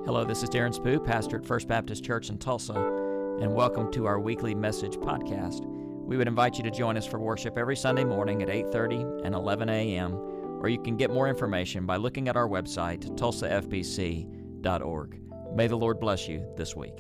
Hello, this is Darren Spoo, pastor at First Baptist Church in Tulsa, and welcome to our weekly message podcast. We would invite you to join us for worship every Sunday morning at 8:30 and 11 a.m., or you can get more information by looking at our website, tulsafbc.org. May the Lord bless you this week.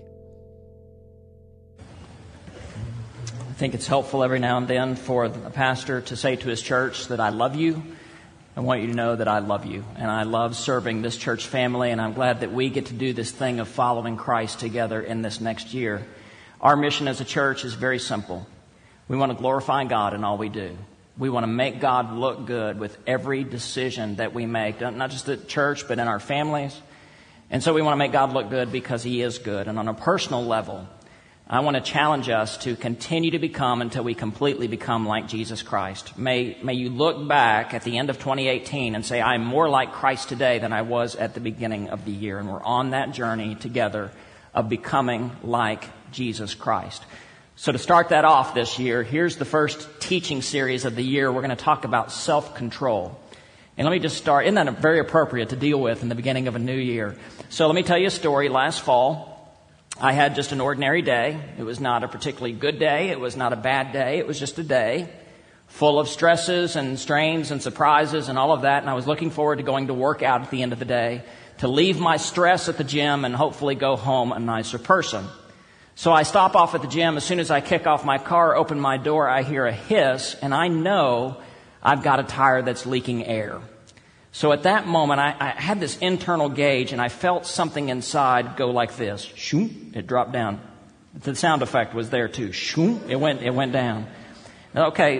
I think it's helpful every now and then for a pastor to say to his church that I love you. I want you to know that I love you, and I love serving this church family, and I'm glad that we get to do this thing of following Christ together in this next year. Our mission as a church is very simple. We want to glorify God in all we do. We want to make God look good with every decision that we make, not just at church, but in our families. And so we want to make God look good because He is good. And on a personal level, I want to challenge us to continue to become until we completely become like Jesus Christ. May you look back at the end of 2018 and say, I'm more like Christ today than I was at the beginning of the year. And we're on that journey together of becoming like Jesus Christ. So to start that off this year, here's the first teaching series of the year. We're going to talk about self-control. And let me just start. Isn't that very appropriate to deal with in the beginning of a new year? So let me tell you a story. Last fall, I had just an ordinary day. It was not a particularly good day. It was not a bad day. It was just a day full of stresses and strains and surprises and all of that. And I was looking forward to going to work out at the end of the day, to leave my stress at the gym and hopefully go home a nicer person. So I stop off at the gym. As soon as I kick off my car, open my door, I hear a hiss, and I know I've got a tire that's leaking air. So at that moment, I had this internal gauge, and I felt something inside go like this. Shoom, it dropped down. The sound effect was there too. Shoom, it went down. Okay,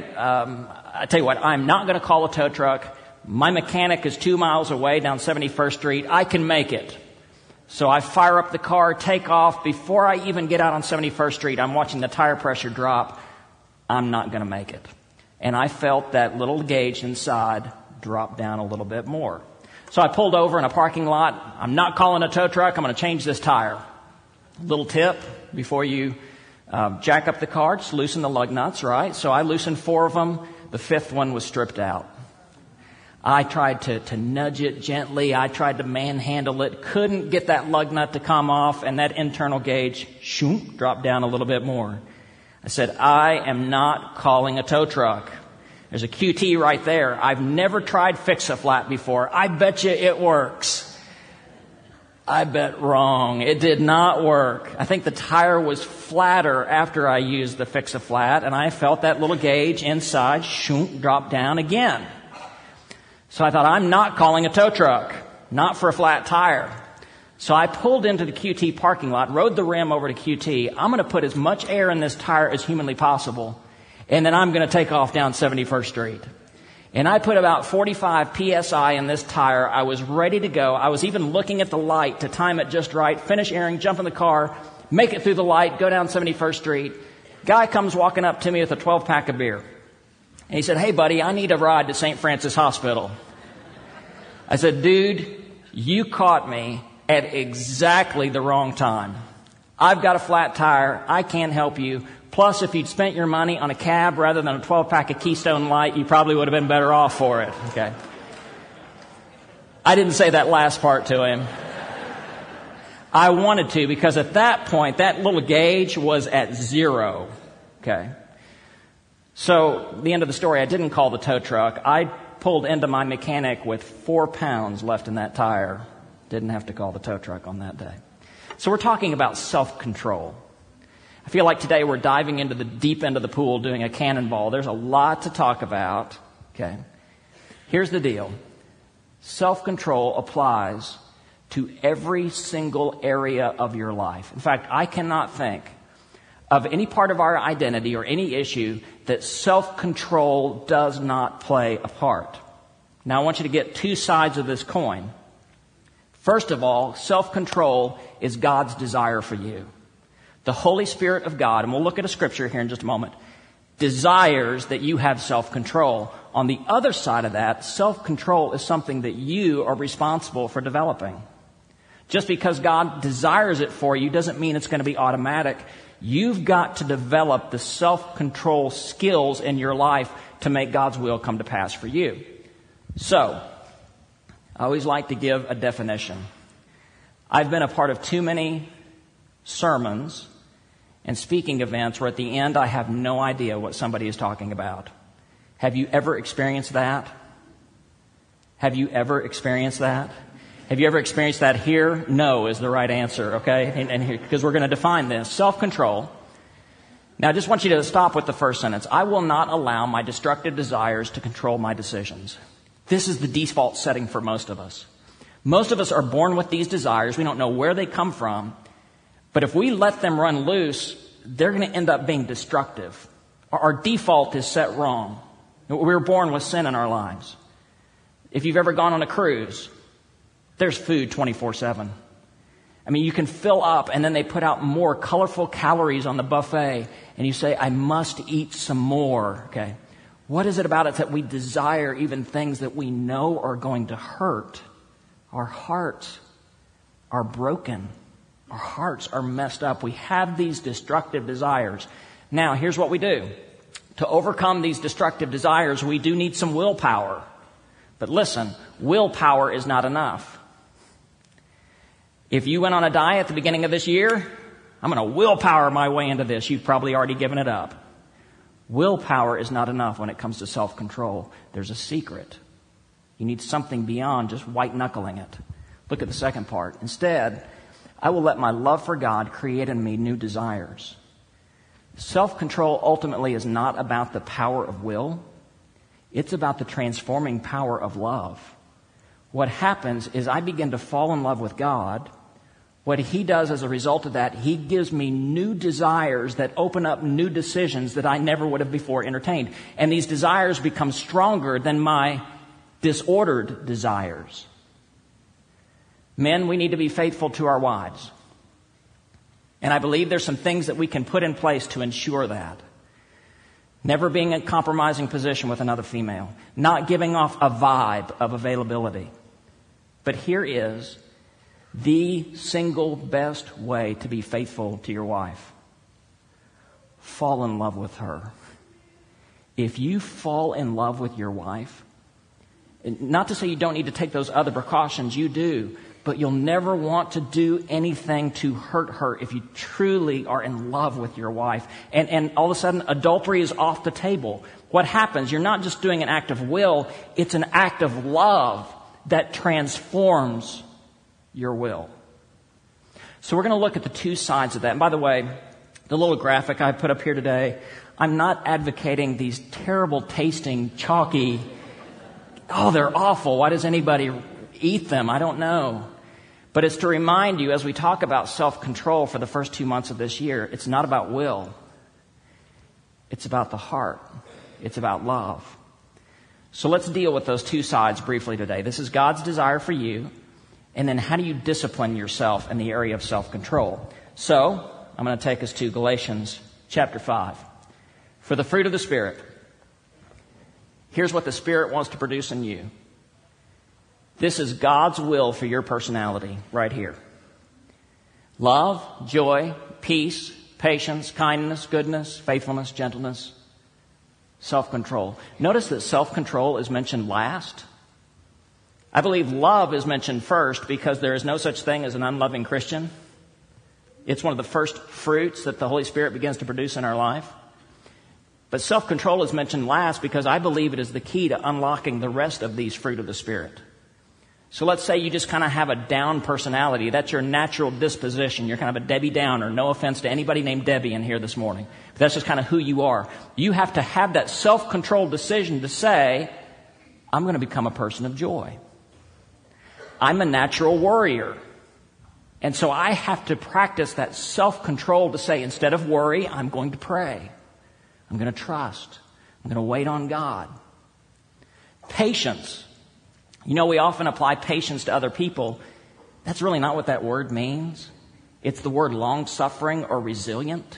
I tell you what, I'm not going to call a tow truck. My mechanic is 2 miles away down 71st Street. I can make it. So I fire up the car, take off. Before I even get out on 71st Street, I'm watching the tire pressure drop. I'm not going to make it. And I felt that little gauge inside drop down a little bit more. So I pulled over in a parking lot. I'm not calling a tow truck. I'm going to change this tire. Little tip before you jack up the car, just loosen the lug nuts, right? So I loosened 4 of them. The 5th one was stripped out. I tried to nudge it gently. I tried to manhandle it. Couldn't get that lug nut to come off, and that internal gauge shoom, dropped down a little bit more. I said, I am not calling a tow truck. There's a QT right there. I've never tried Fix-A-Flat before. I bet you it works. I bet wrong. It did not work. I think the tire was flatter after I used the Fix-A-Flat, and I felt that little gauge inside shoom, drop down again. So I thought, I'm not calling a tow truck, not for a flat tire. So I pulled into the QT parking lot, rode the rim over to QT. I'm going to put as much air in this tire as humanly possible, and then I'm going to take off down 71st Street. And I put about 45 PSI in this tire. I was ready to go. I was even looking at the light to time it just right, finish airing, jump in the car, make it through the light, go down 71st Street. Guy comes walking up to me with a 12-pack of beer. And he said, hey, buddy, I need a ride to St. Francis Hospital. I said, dude, you caught me at exactly the wrong time. I've got a flat tire. I can't help you. Plus, if you'd spent your money on a cab rather than a 12-pack of Keystone Light, you probably would have been better off for it. Okay. I didn't say that last part to him. I wanted to, because at that point, that little gauge was at 0. Okay. So, the end of the story, I didn't call the tow truck. I pulled into my mechanic with 4 pounds left in that tire. Didn't have to call the tow truck on that day. So we're talking about self-control. I feel like today we're diving into the deep end of the pool doing a cannonball. There's a lot to talk about. Okay. Here's the deal. Self-control applies to every single area of your life. In fact, I cannot think of any part of our identity or any issue that self-control does not play a part. Now, I want you to get 2 sides of this coin. First of all, self-control is God's desire for you. The Holy Spirit of God, and we'll look at a scripture here in just a moment, desires that you have self-control. On the other side of that, self-control is something that you are responsible for developing. Just because God desires it for you doesn't mean it's going to be automatic. You've got to develop the self-control skills in your life to make God's will come to pass for you. So, I always like to give a definition. I've been a part of too many sermons and speaking events where at the end I have no idea what somebody is talking about. Have you ever experienced that? Have you ever experienced that? Have you ever experienced that here? No is the right answer, okay? And here, because we're going to define this. Self-control. Now, I just want you to stop with the first sentence. I will not allow my destructive desires to control my decisions. This is the default setting for most of us. Most of us are born with these desires. We don't know where they come from. But if we let them run loose, they're going to end up being destructive. Our default is set wrong. We were born with sin in our lives. If you've ever gone on a cruise, there's food 24/7. I mean, you can fill up and then they put out more colorful calories on the buffet and you say, I must eat some more. Okay. What is it about it that we desire even things that we know are going to hurt? Our hearts are broken. Our hearts are messed up. We have these destructive desires. Now, here's what we do. To overcome these destructive desires, we do need some willpower. But listen, willpower is not enough. If you went on a diet at the beginning of this year, I'm going to willpower my way into this. You've probably already given it up. Willpower is not enough when it comes to self-control. There's a secret. You need something beyond just white-knuckling it. Look at the second part. Instead, I will let my love for God create in me new desires. Self-control ultimately is not about the power of will. It's about the transforming power of love. What happens is I begin to fall in love with God. What He does as a result of that, He gives me new desires that open up new decisions that I never would have before entertained. And these desires become stronger than my disordered desires. Men, we need to be faithful to our wives. And I believe there's some things that we can put in place to ensure that. Never being in a compromising position with another female. Not giving off a vibe of availability. But here is the single best way to be faithful to your wife. Fall in love with her. If you fall in love with your wife, not to say you don't need to take those other precautions, you do, but you'll never want to do anything to hurt her if you truly are in love with your wife. And all of a sudden, adultery is off the table. What happens? You're not just doing an act of will, it's an act of love that transforms your will. So we're going to look at the two sides of that. And by the way, the little graphic I put up here today, I'm not advocating these terrible tasting, chalky, oh, they're awful. Why does anybody eat them? I don't know. But it's to remind you, as we talk about self-control for the first 2 months of this year, it's not about will. It's about the heart. It's about love. So let's deal with those two sides briefly today. This is God's desire for you. And then how do you discipline yourself in the area of self-control? So I'm going to take us to Galatians chapter 5. For the fruit of the Spirit, here's what the Spirit wants to produce in you. This is God's will for your personality right here. Love, joy, peace, patience, kindness, goodness, faithfulness, gentleness, self-control. Notice that self-control is mentioned last. I believe love is mentioned first because there is no such thing as an unloving Christian. It's one of the first fruits that the Holy Spirit begins to produce in our life. But self-control is mentioned last because I believe it is the key to unlocking the rest of these fruit of the Spirit. So let's say you just kind of have a down personality. That's your natural disposition. You're kind of a Debbie Downer. No offense to anybody named Debbie in here this morning. But that's just kind of who you are. You have to have that self-controlled decision to say, I'm going to become a person of joy. I'm a natural worrier. And so I have to practice that self-control to say, instead of worry, I'm going to pray. I'm going to trust. I'm going to wait on God. Patience. You know, we often apply patience to other people. That's really not what that word means. It's the word long-suffering or resilient.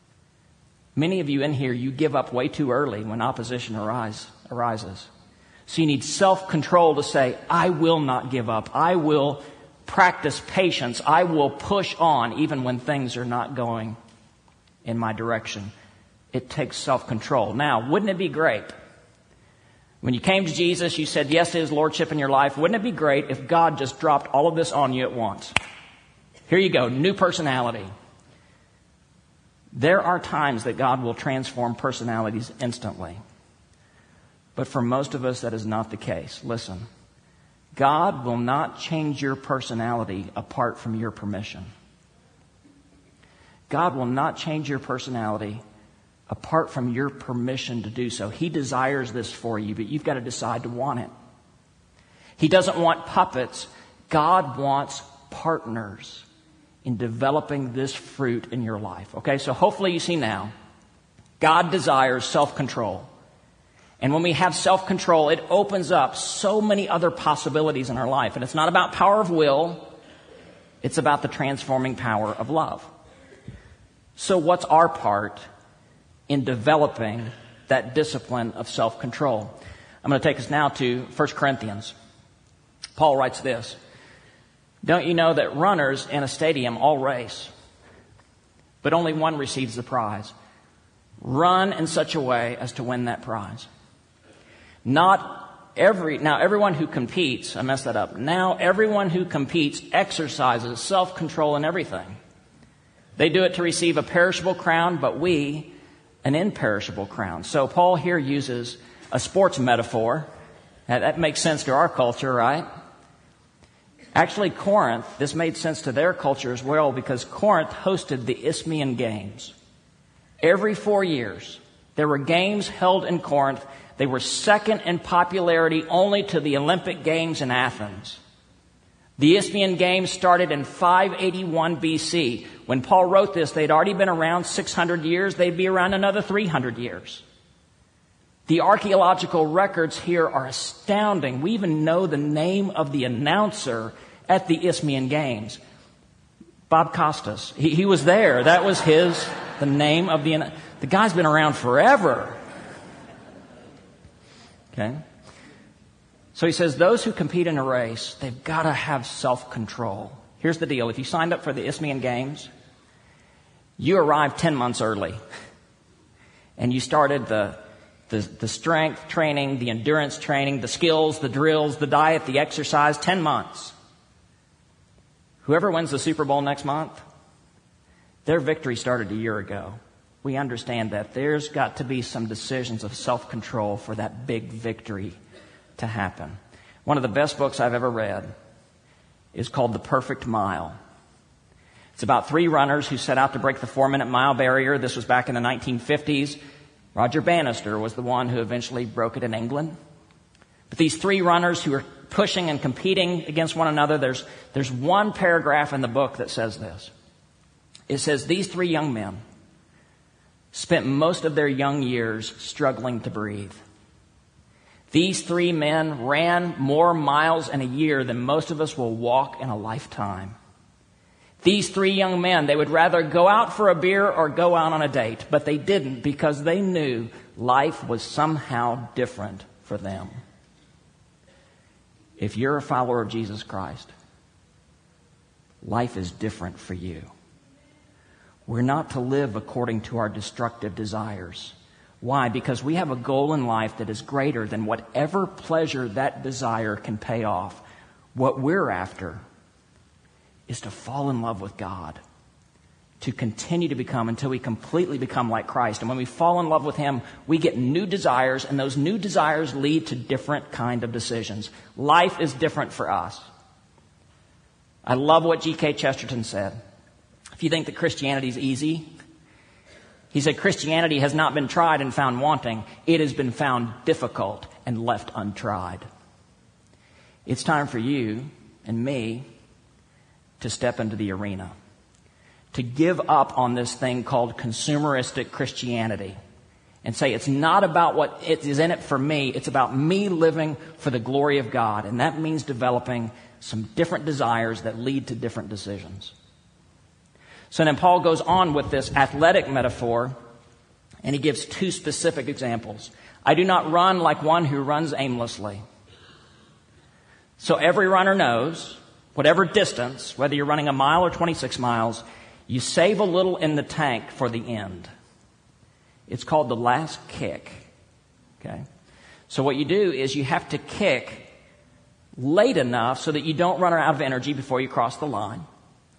Many of you in here, you give up way too early when opposition arises. So you need self-control to say, I will not give up. I will practice patience. I will push on even when things are not going in my direction. It takes self-control. Now, wouldn't it be great? When you came to Jesus, you said yes to His Lordship in your life. Wouldn't it be great if God just dropped all of this on you at once? Here you go, new personality. There are times that God will transform personalities instantly. But for most of us, that is not the case. Listen, God will not change your personality apart from your permission. God will not change your personality apart from your permission to do so. He desires this for you, but you've got to decide to want it. He doesn't want puppets. God wants partners in developing this fruit in your life. Okay, so hopefully you see now, God desires self-control. And when we have self-control, it opens up so many other possibilities in our life. And it's not about power of will. It's about the transforming power of love. So what's our part in developing that discipline of self-control? I'm going to take us now to 1 Corinthians. Paul writes this: "Don't you know that runners in a stadium all race, but only one receives the prize? Run in such a way as to win that prize. Now everyone who competes exercises self-control in everything. They do it to receive a perishable crown, but we an imperishable crown." So Paul here uses a sports metaphor. That makes sense to our culture, right? Actually, Corinth, this made sense to their culture as well, because Corinth hosted the Isthmian Games. Every 4 years, there were games held in Corinth. They were second in popularity only to the Olympic Games in Athens. The Isthmian Games started in 581 BC. When Paul wrote this, they'd already been around 600 years. They'd be around another 300 years. The archaeological records here are astounding. We even know the name of the announcer at the Isthmian Games. Bob Costas. He was there. That was the name of the guy's been around forever. Okay? So he says those who compete in a race, they've got to have self-control. Here's the deal. If you signed up for the Isthmian Games, you arrived 10 months early. And you started the strength training, the endurance training, the skills, the drills, the diet, the exercise, 10 months. Whoever wins the Super Bowl next month, their victory started a year ago. We understand that there's got to be some decisions of self-control for that big victory to happen. One of the best books I've ever read is called The Perfect Mile. It's about 3 runners who set out to break the 4-minute mile barrier. This was back in the 1950s. Roger Bannister was the one who eventually broke it in England. But these 3 runners who are pushing and competing against one another, there's one paragraph in the book that says this. It says, these 3 young men spent most of their young years struggling to breathe. These 3 men ran more miles in a year than most of us will walk in a lifetime. These 3 young men, they would rather go out for a beer or go out on a date, but they didn't because they knew life was somehow different for them. If you're a follower of Jesus Christ, life is different for you. We're not to live according to our destructive desires. Why? Because we have a goal in life that is greater than whatever pleasure that desire can pay off. What we're after is to fall in love with God, to continue to become until we completely become like Christ. And when we fall in love with Him, we get new desires, and those new desires lead to different kind of decisions. Life is different for us. I love what G.K. Chesterton said. If you think that Christianity is easy, he said, Christianity has not been tried and found wanting. It has been found difficult and left untried. It's time for you and me to step into the arena, to give up on this thing called consumeristic Christianity and say it's not about what it is in it for me. It's about me living for the glory of God. And that means developing some different desires that lead to different decisions. So then Paul goes on with this athletic metaphor, and he gives 2 specific examples. I do not run like one who runs aimlessly. So every runner knows, whatever distance, whether you're running a mile or 26 miles, you save a little in the tank for the end. It's called the last kick. Okay? So what you do is you have to kick late enough so that you don't run out of energy before you cross the line.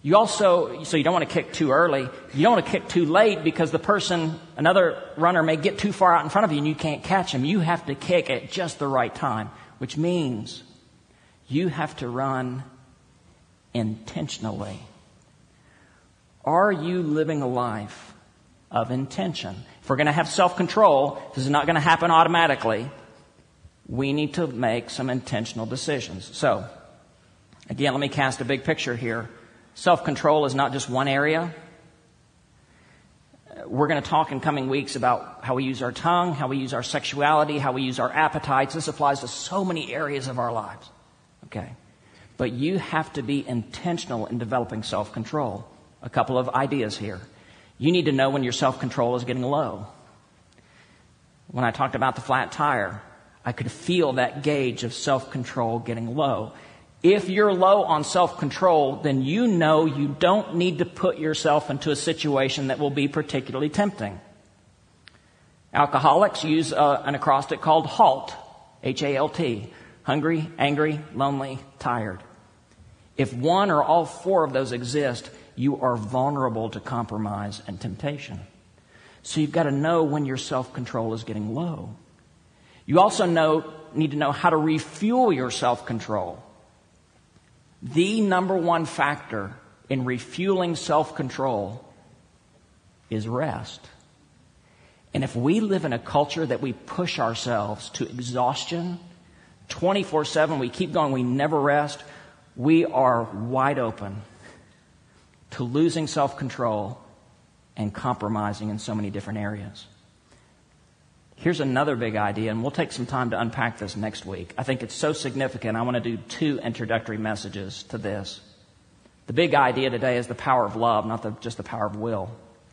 So you don't want to kick too early. You don't want to kick too late because another runner may get too far out in front of you and you can't catch him. You have to kick at just the right time, which means you have to run intentionally. Are you living a life of intention? If we're going to have self-control, this is not going to happen automatically. We need to make some intentional decisions. So, again, let me cast a big picture here. Self-control is not just one area. We're going to talk in coming weeks about how we use our tongue, how we use our sexuality, how we use our appetites. This applies to so many areas of our lives. Okay. But you have to be intentional in developing self-control. A couple of ideas here. You need to know when your self-control is getting low. When I talked about the flat tire, I could feel that gauge of self-control getting low. If you're low on self-control, then you know you don't need to put yourself into a situation that will be particularly tempting. Alcoholics use an acrostic called HALT, H-A-L-T, hungry, angry, lonely, tired. If one or all four of those exist, you are vulnerable to compromise and temptation. So you've got to know when your self-control is getting low. You also need to know how to refuel your self-control. The number one factor in refueling self-control is rest. And if we live in a culture that we push ourselves to exhaustion, 24/7, we keep going, we never rest, we are wide open to losing self-control and compromising in so many different areas. Here's another big idea, and we'll take some time to unpack this next week. I think it's so significant, I want to do 2 introductory messages to this. The big idea today is the power of love, not just the power of will.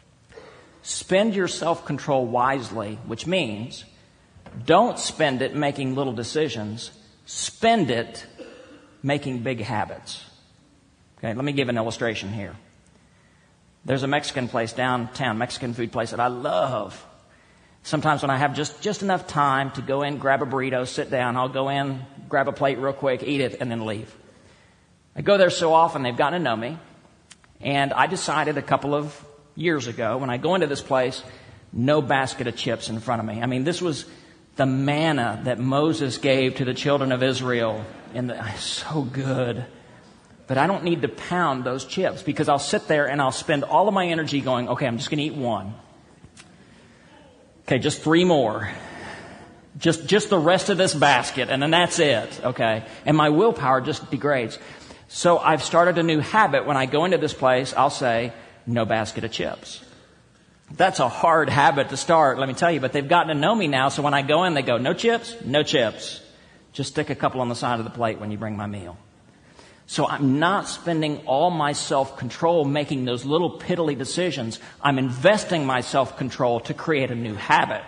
Spend your self-control wisely, which means don't spend it making little decisions. Spend it making big habits. Okay, let me give an illustration here. There's a Mexican place downtown, Mexican food place that I love. Sometimes when I have just enough time to go in, grab a burrito, sit down, I'll go in, grab a plate real quick, eat it, and then leave. I go there so often, they've gotten to know me. And I decided a couple of years ago, when I go into this place, no basket of chips in front of me. I mean, this was the manna that Moses gave to the children of Israel. So good. But I don't need to pound those chips because I'll sit there and I'll spend all of my energy going, okay, I'm just going to eat one. Okay, just 3 more. Just the rest of this basket, and then that's it, okay? And my willpower just degrades. So I've started a new habit. When I go into this place, I'll say, no basket of chips. That's a hard habit to start, let me tell you, but they've gotten to know me now, so when I go in, they go, no chips, no chips. Just stick a couple on the side of the plate when you bring my meal. So I'm not spending all my self-control making those little piddly decisions. I'm investing my self-control to create a new habit.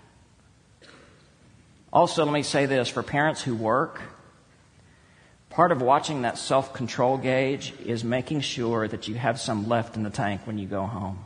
Also, let me say this, for parents who work, part of watching that self-control gauge is making sure that you have some left in the tank when you go home.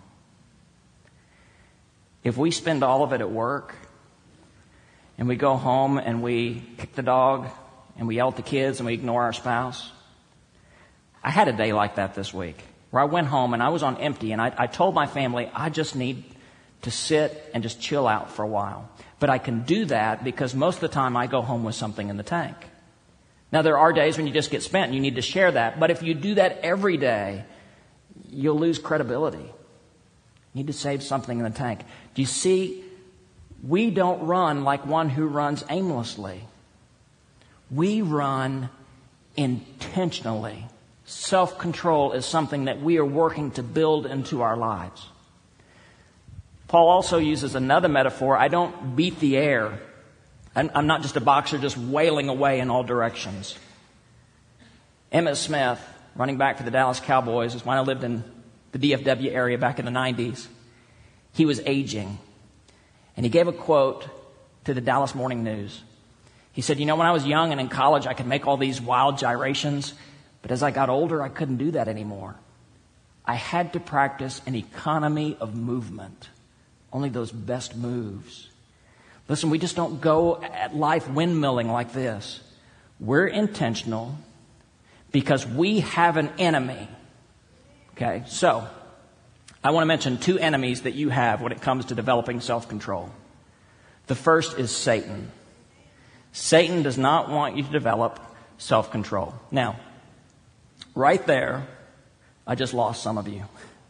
If we spend all of it at work, and we go home and we kick the dog, and we yell at the kids, and we ignore our spouse. I had a day like that this week, where I went home and I was on empty, and I told my family, I just need to sit and just chill out for a while. But I can do that because most of the time I go home with something in the tank. Now, there are days when you just get spent and you need to share that. But if you do that every day, you'll lose credibility. You need to save something in the tank. Do you see? We don't run like one who runs aimlessly. We run intentionally. Self-control is something that we are working to build into our lives. Paul also uses another metaphor. I don't beat the air. I'm not just a boxer just wailing away in all directions. Emmitt Smith, running back for the Dallas Cowboys, is when I lived in the DFW area back in the 90s. He was aging. And he gave a quote to the Dallas Morning News. He said, when I was young and in college, I could make all these wild gyrations. But as I got older, I couldn't do that anymore. I had to practice an economy of movement. Only those best moves. Listen, we just don't go at life windmilling like this. We're intentional because we have an enemy Okay, so I want to mention two enemies that you have when it comes to developing self-control. The first is Satan. Satan does not want you to develop self-control. Now, right there, I just lost some of you.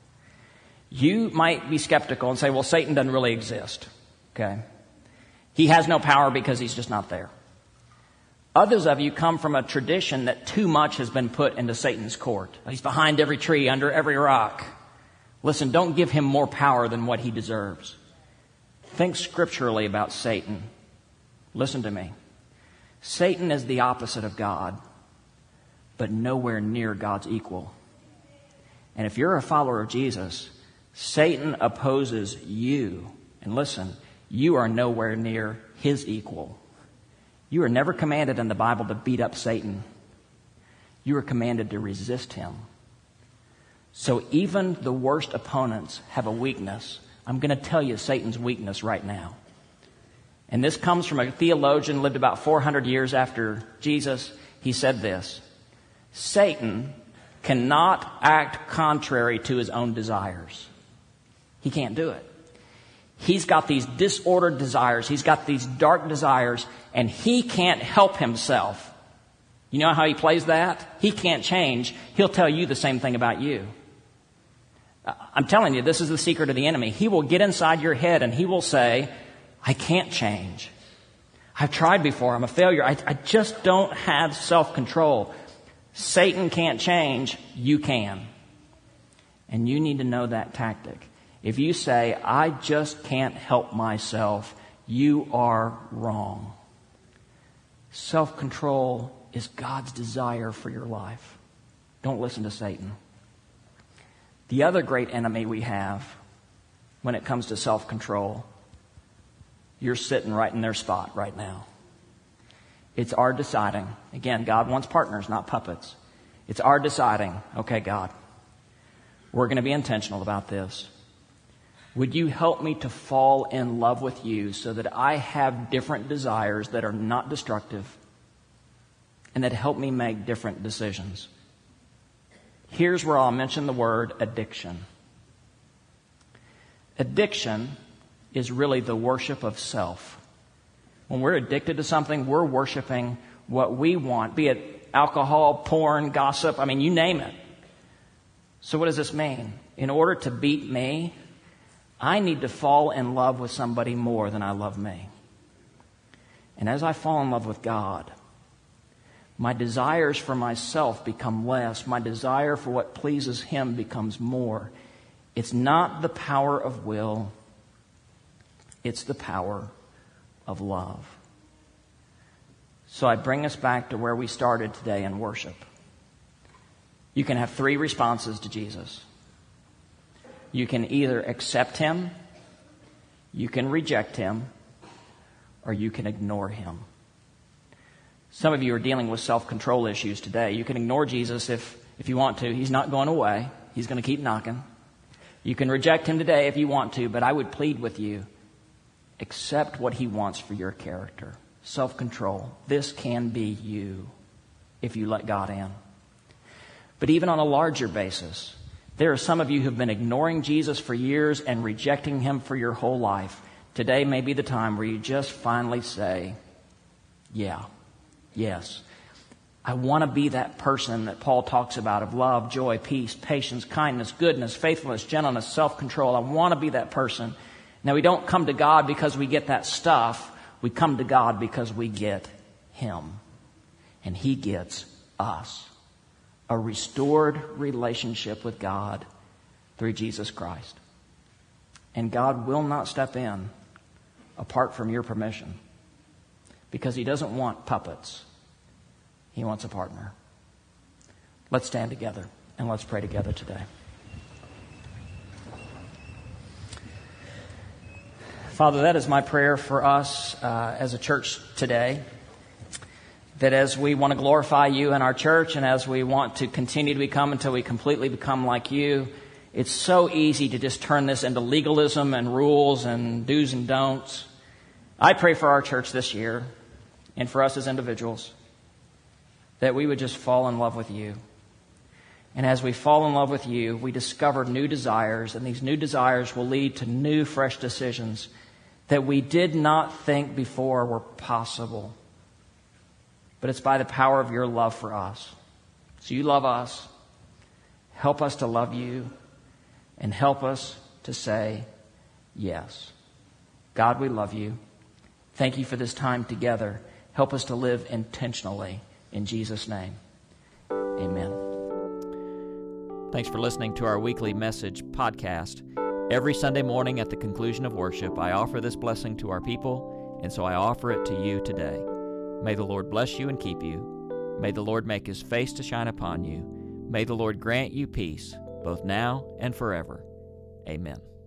You might be skeptical and say, well, Satan doesn't really exist. Okay? He has no power because he's just not there. Others of you come from a tradition that too much has been put into Satan's court. He's behind every tree, under every rock. Listen, don't give him more power than what he deserves. Think scripturally about Satan. Listen to me. Satan is the opposite of God, but nowhere near God's equal. And if you're a follower of Jesus, Satan opposes you. And listen, you are nowhere near his equal. You are never commanded in the Bible to beat up Satan. You are commanded to resist him. So even the worst opponents have a weakness. I'm going to tell you Satan's weakness right now. And this comes from a theologian, lived about 400 years after Jesus. He said this: Satan cannot act contrary to his own desires. He can't do it. He's got these disordered desires. He's got these dark desires, and he can't help himself. You know how he plays that? He can't change. He'll tell you the same thing about you. I'm telling you, this is the secret of the enemy. He will get inside your head and he will say, I can't change. I've tried before. I'm a failure. I just don't have self-control. Satan can't change. You can. And you need to know that tactic. If you say, I just can't help myself, you are wrong. Self-control is God's desire for your life. Don't listen to Satan. The other great enemy we have when it comes to self-control, you're sitting right in their spot right now. It's our deciding. Again, God wants partners, not puppets. It's our deciding, okay, God, we're going to be intentional about this. Would you help me to fall in love with you so that I have different desires that are not destructive and that help me make different decisions? Here's where I'll mention the word addiction. Addiction is really the worship of self. When we're addicted to something, we're worshiping what we want, be it alcohol, porn, gossip, you name it. So what does this mean? In order to beat me, I need to fall in love with somebody more than I love me. And as I fall in love with God, my desires for myself become less. My desire for what pleases Him becomes more. It's not the power of will. It's the power of love. So I bring us back to where we started today in worship. You can have three responses to Jesus. You can either accept Him, you can reject Him, or you can ignore Him. Some of you are dealing with self-control issues today. You can ignore Jesus if you want to. He's not going away. He's going to keep knocking. You can reject Him today if you want to, but I would plead with you, accept what He wants for your character. Self-control. This can be you if you let God in. But even on a larger basis, there are some of you who've been ignoring Jesus for years and rejecting Him for your whole life. Today may be the time where you just finally say, yes, I want to be that person that Paul talks about of love, joy, peace, patience, kindness, goodness, faithfulness, gentleness, self-control. I want to be that person. Now, we don't come to God because we get that stuff. We come to God because we get Him. And He gets us. A restored relationship with God through Jesus Christ. And God will not step in apart from your permission. Because He doesn't want puppets. He wants a partner. Let's stand together and let's pray together today. Father, that is my prayer for us as a church today. That as we want to glorify You in our church and as we want to continue to become until we completely become like You, it's so easy to just turn this into legalism and rules and do's and don'ts. I pray for our church this year and for us as individuals that we would just fall in love with You. And as we fall in love with you, we discover new desires, and these new desires will lead to new, fresh decisions that we did not think before were possible. But it's by the power of your love for us. So you love us. Help us to love you, and help us to say yes. God, we love you. Thank you for this time together. Help us to live intentionally. In Jesus' name, amen. Thanks for listening to our weekly message podcast. Every Sunday morning at the conclusion of worship, I offer this blessing to our people, and so I offer it to you today. May the Lord bless you and keep you. May the Lord make his face to shine upon you. May the Lord grant you peace, both now and forever. Amen.